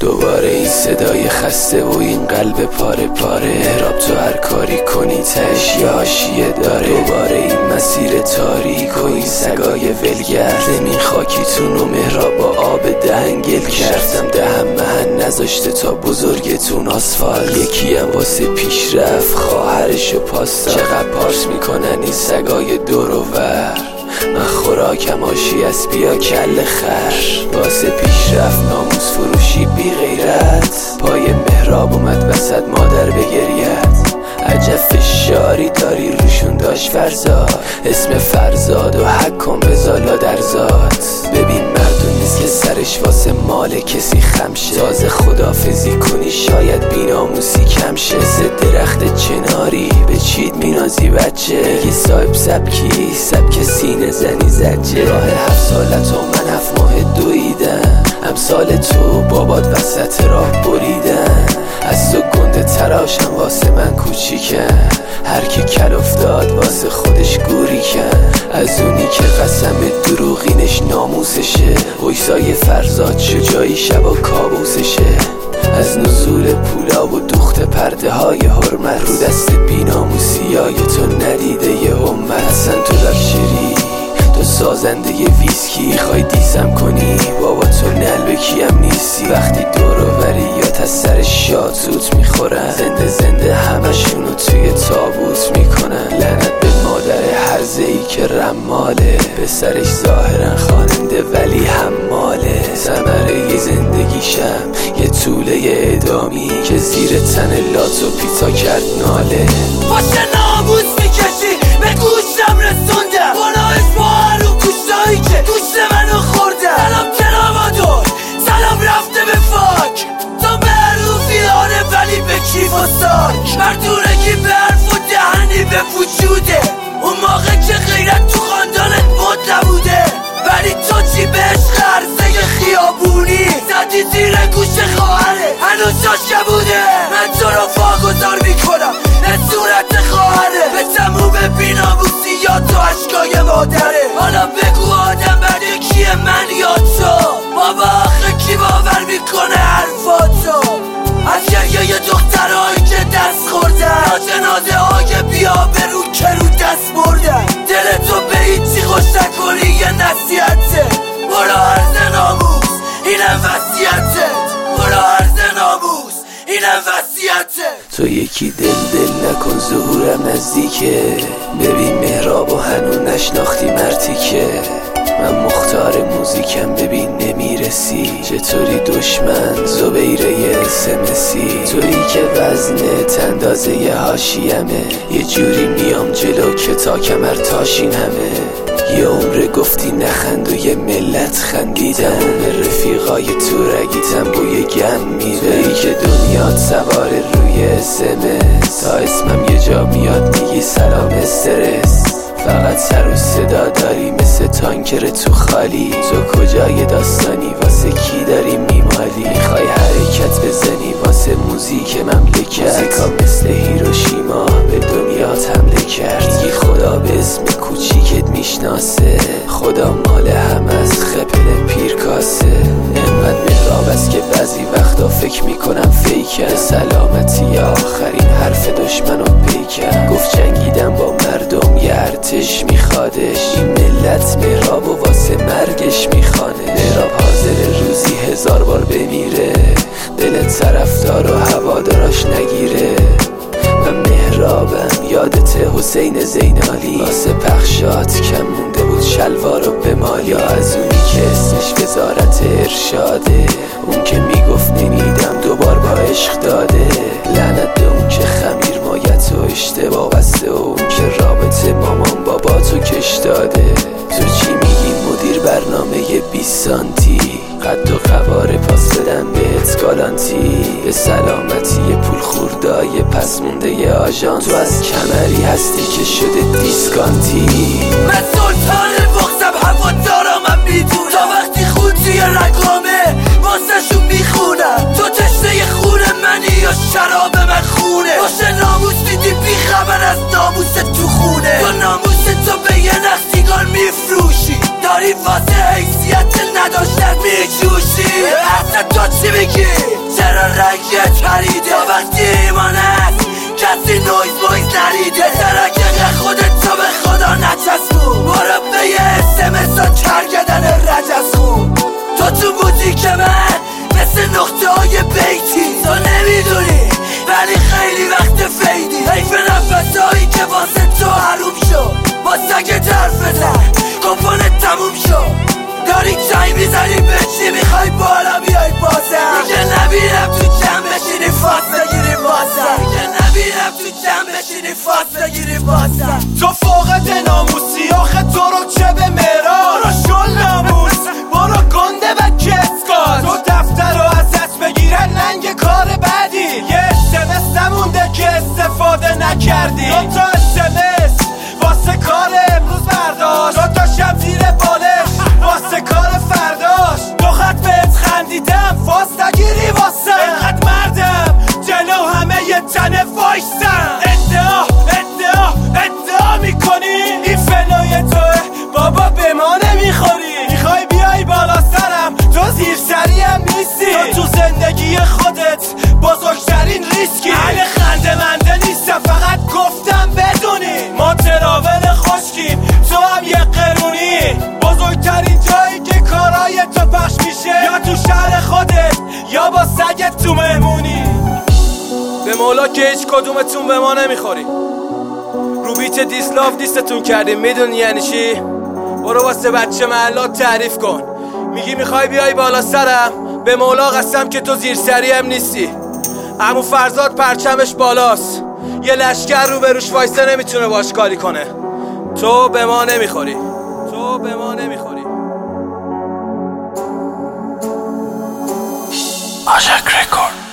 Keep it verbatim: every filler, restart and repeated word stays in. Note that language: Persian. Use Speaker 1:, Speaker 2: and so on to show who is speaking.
Speaker 1: دوباره این صدای خسته و این قلب پاره پاره، راب تو هر کاری کنی تهش یه حاشیه داره. دوباره این مسیر تاریک و این سگای ولگرد، زمین خاکیتون و مهراب با آب دهن گل کردم. دهم مهن نذاشته تا بزرگتون آسفال. یکی هم واسه پیشرفت خواهرشو پاستا. چقدر پارس میکنن این سگای دور و ور، من خوراکم آشی از بیا کل خر. واسه پیشرفت ناموس فروشی بی غیرت، پای مهراب اومد وسط مادر بگرید. عجب فشاری داری روشون داشت فرزاد، اسم فرزاد و حکم بزالا در ذات. ببین مردم نیست که سرش واسه مال کسی خمشه، تازه خدافزی کنی شاید بیناموسی کم شه. زد درخت چناری به چید مینازی بچه، میگی صاحب سبکی سبک سینه زنی زجه. راه هفت سالت و من هفت ماه دویدم، امثال تو بابات وسط راه بریدن. از تو گنده تراشم واسه من کوچیکن، هر کی کل افتاد واسه خودش گوری کن. از اونی که قسم دروغینش ناموسشه، ویسای فرزاد شجاعی شبا کابوسشه. از نزول پولا و دوخت پرده های حرمت، رو دست بیناموسی های تو ندیده یه امت. اصلا تو لاکچری تو سازنده ی ویسکی، خواهی دیسم کنی بابا تو نلبکی هم نیستی. وقتی دور و وریات از سر شاتوت میخورن، زنده زنده همشونو توی تابوت میکنن. لعنت به مادر هرزه‌ای که رماله، به سرش ظاهرا خواننده ولی حماله. ثمره ی زندگیشم یه طوله اعدامی که زیر تن لاتو پیتا کرد ناله.
Speaker 2: باشه ناموس میکشی به گوشم رسوندم، گناهش با هر اون گوشتایی که گوشت منو خوردم. سلام کلامادور سلام رفته به فاک، تو به حروفیانه ولی به کیف و ساک. مردونه که به حرف و دهنی به وجوده، اون موقع که غیرت تو خاندانت بود نبوده. ولی تو چی بهش خرزه خیابونی زدی زیر گوش خواهره، هنوز جاش بوده. من تو رو واگذار میکنم به صورت خواهره، به تموم بیناموسی یا تو عشقای مادره. حالا بگو آدم بعد کیه، من یا تو؟ بابا آخه کی باور میکنه حرفاتو؟ از گریه ی دخترهایی که دست خوردن، یا جنازه های بیا برو که رو دست بردن. دل تو به هیچی خوش نکنی یه نصیحته، برو عرض ناموس اینم وصیته. برو عرض ناموس اینم وصیته.
Speaker 1: تو یکی دل دل نکن ظهورم نزدیکه، ببین مهراب و هنو نشناختی مرتی که. من مختار موزیکم ببین نمیرسی، چطوری دشمن زبیره اسمسی. تویی که وزنت اندازه ی حاشیمه، یه جوری میام جلو که تا کمر تاشین همه. یه عمر گفتی نخند و یه ملت خندیدن، به رفیقای تو رگیتم بوی گم میره. تویی که دنیات سوار روی اسمس، تا اسمم یه جا میاد میگی سلام استرس. فقط سر و صدا داری مثل تانکر تو خالی، تو کجای داستانی واسه کی داری میمالی؟ میخوای حرکت بزنی واسه موزیک مملکت، موزیکا مثل هیروشیما به دنیات حمله کرد. میگی خدا به اسم کوچیکت میشناسه، خدا مال هم از خپل پیرکاسه. انقدر مهراب است که بعضی وقتا فکر میکنم فیکه. سلامتی آخرین حرف دشمنو پیکن، گفت جنگیدم با مردم یه ارتش میخوادش. این ملت مهراب و واسه مرگش میخوانه. مهراب حاضر روزی هزار بار بمیره، دل طرفدار و هواداراش نگیره. من مهرابم یادت حسین زینالی، واسه پخشات کم مونده بود شلوارو به مال. یا از اونی که اسمش وزارت ارشاده، اون که میگفت نمیدم دوبار با عشق داده. لعنت به اون که خمیر مایت و اشتباه بسته، و اون که رابطه مامان بابا تو کش داده. تو چی میگی مدیر برنامه بیست سانتی، قد و قوار پاس بدم بهت گالانتی. به سلامتی پول خوردای پس مونده ی آژان، تو از کمری هستی که شده دیسکانتی.
Speaker 2: من سلطان بغزم هوادارم من میدونم، تا وقتی خون توی رگامه واسه شون میخونم. تو تشنه خون منی یا شراب من خونه؟ باشه ناموس دیدی بی خبر از ناموس تو خونه. تو ناموس تو به یه نخسیگان میفروشی، داری واسه حیثیت نداشتن میجوشی. اصلا تو چی میگی؟ تو موزیک من مثل نقطه های بیتی تو نمیدونی ولی خیلی وقت فیدی حیف نفس هایی که واسه تو حروم شد با سگت حرف بزن کمپانت تموم شد داری چای میزنی به چی میخوای بالا بیای بازم دیگه نبیرم تو جمع بشینی فاس بگیری بازم دیگه نبیرم تو جمع بشینی فاس بگیری بازم
Speaker 3: تو فوقت ناموسی آخه تو رو چه به مرا برو شل ناموس برو گنده و کسکات تو دفتر رو ازت بگیرن لنگ کار بعدی یه اسمس نمونده که استفاده نکردی دو تا اسمس واسه کار امروز برداشت دو تا شب زیر بالش واسه کار فرداش دو خط بهت خندیدم فاس نگیری واسه اینقدر مردم جلو همه یه تنه وایستم ادعا ادعا ادعا میکنی این فنای توه بابا به ما نمیخوری میخوای بیای بالا سرم تو زیر سریم نیستی تو تو زندگی خودت بزرگترین ریسکی اهل خنده منده نیستم فقط گفتم بدونی ما تراول خشکیم تو هم یه قرونی بزرگترین جایی که کارای تو پخش میشه یا تو شهر خودت یا با سگت تو مهمونی به مولا که هیچ کدومتون به ما نمیخوری رو بیت دیسلاف دیستتون کردیم میدونی یعنی چی؟ برو واسه بچه محلات تعریف کن میگی میخوای بیای بالا سرم به مولا قسم که تو زیر سری هم نیستی عمو فرزاد پرچمش بالاست یه لشکر رو بروش وایسته نمیتونه باش کاری کنه تو به ما نمیخوری تو به ما نمیخوری
Speaker 1: آژاک رکورد